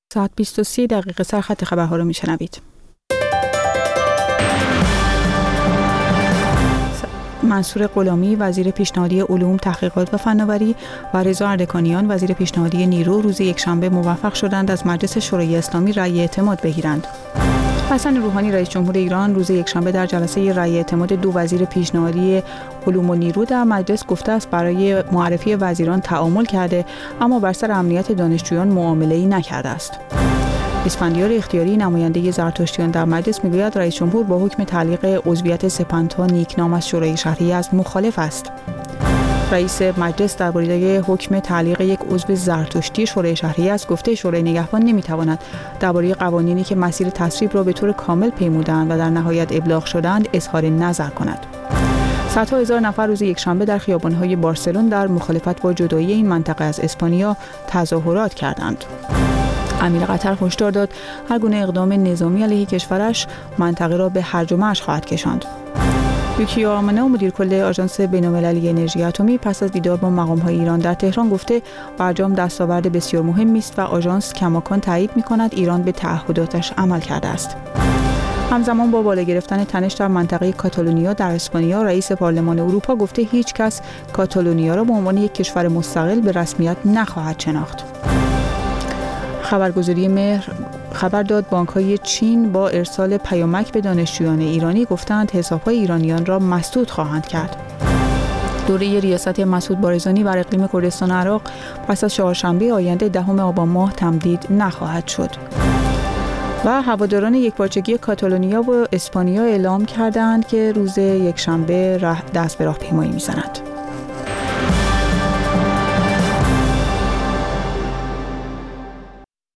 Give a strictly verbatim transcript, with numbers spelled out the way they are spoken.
ساعت بیست و سه دقیقه سرخط خبرها رو میشنوید. منصور غلامی وزیر پیشنهادی علوم، تحقیقات و فناوری و رضا اردکانیان وزیر پیشنهادی نیرو روز یکشنبه موفق شدند از مجلس شورای اسلامی رأی اعتماد بگیرند. حسن روحانی رئیس جمهور ایران روز یکشنبه در جلسه رأی اعتماد دو وزیر پیشنهادی علوم و نیرو در مجلس گفته است برای معرفی وزیران تعامل کرده، اما بر سر امنیت دانشجویان معامله‌ای نکرده است. اسفندیار اختیاری نماینده زرتشتیان در مجلس میگوید رئیس جمهور با حکم تعلیق عضویت سپنتا نیکنام از شورای شهری یزد مخالف است. رئیس مجلس درباره حکم تعلیق یک عضو زرتشتی شورای شهری یزد گفته شورای نگهبان نمیتواند درباره قوانینی که مسیر تصویب را به طور کامل پیمودند و در نهایت ابلاغ شدند اظهار نظر کند. صدها هزار نفر روز یکشنبه در خیابان‌های بارسلون در مخالفت با جدایی این منطقه از اسپانیا تظاهرات کردند. امیر قطر هشدار داد هر گونه اقدام نظامی علیه کشورش منطقه را به هرج و مرج خواهد کشاند. یوکیو آمانا مدیر کل آژانس بین‌المللی انرژی اتمی پس از دیدار با مقام‌های ایران در تهران گفته برجام دستاورد بسیار مهمی است و آژانس کماکان تایید می‌کند ایران به تعهداتش عمل کرده است. همزمان با بالا گرفتن تنش در منطقه کاتالونیا در اسپانیا، رئیس پارلمان اروپا گفته هیچ کس کاتالونیا را به عنوان یک کشور مستقل به رسمیت نخواهد شناخت. خبرگزاری مهر خبر داد بانک‌های چین با ارسال پیامک به دانشجویان ایرانی گفتند حساب‌های ایرانیان را مسدود خواهند کرد. دوره ریاست مسعود بارزانی بر اقلیم کردستان عراق پس از چهارشنبه آینده دهم آبان ماه تمدید نخواهد شد. و هواداران یکپارچگی کاتالونیا و اسپانیا اعلام کردند که روز یکشنبه دست به راهپیمایی می‌زنند.